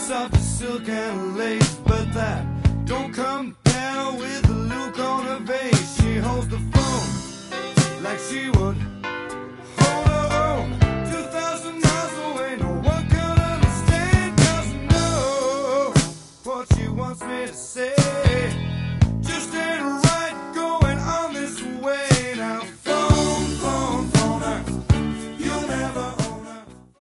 soft as silk and lace, but that don't compare with the look on her face. She holds the phone like she